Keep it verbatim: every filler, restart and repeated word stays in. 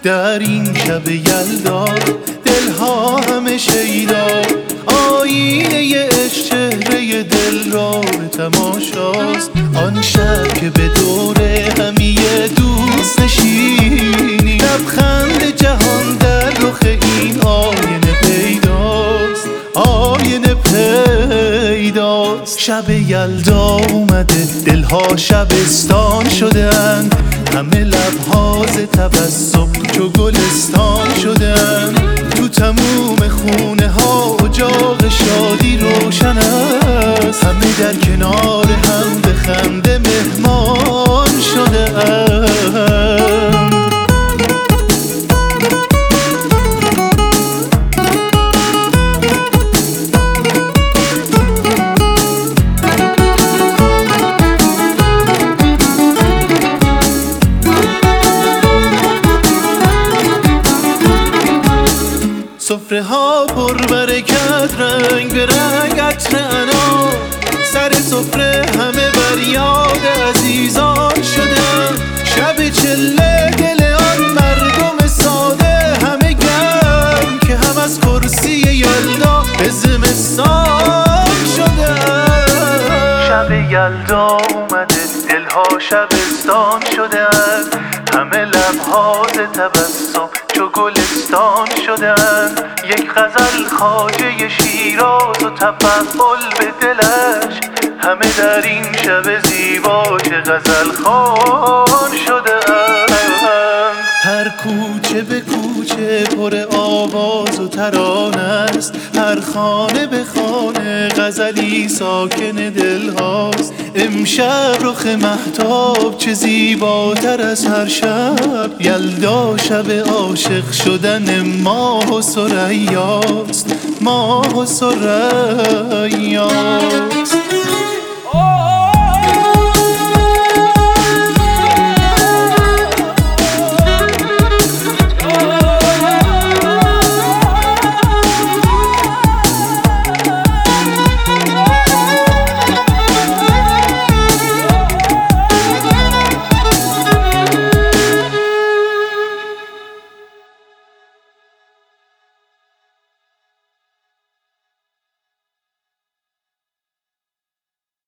در این شب یلدا دلها همه شیدا، آینه عشق چهره دل را به تماشاست. آن شب که به دور همی دوست نشینی، لبخند جهان در رخ این آینه پیداست، آینه پیداست. شب یلدا اومده دلها شبستان شدن، همه لبها ز تبسم چو گلستان شدن. تو تموم خونه ها اجاق شادی روشن است، همه در کنار هم به خنده مهمان شده اند. سفره ها پر برکت رنگ به رنگ عطر انار، سر سفره همه بر یاد عزیزان شدن. شب چله دل آن مردم ساده همه گرم، که هم از کرسی یلدا به زمستان شدن. شب یلدا اومده دلها شبستان شدن، همه لبها ز تبسم چو گلستان شدن. یک غزل خواجه شیراز و تفضل به دلش، همه در این شب زیبا چه غزل خوان شدن. هر کوچه به کوچه پر آواز و ترانه است، هر خانه به خانه غزلی ساکن دل هاست. امشب رخ مهتاب چه زیباتر از هر شب، یلدا شب عاشق شدن ماه و ثریاست، ماه و ثریاست.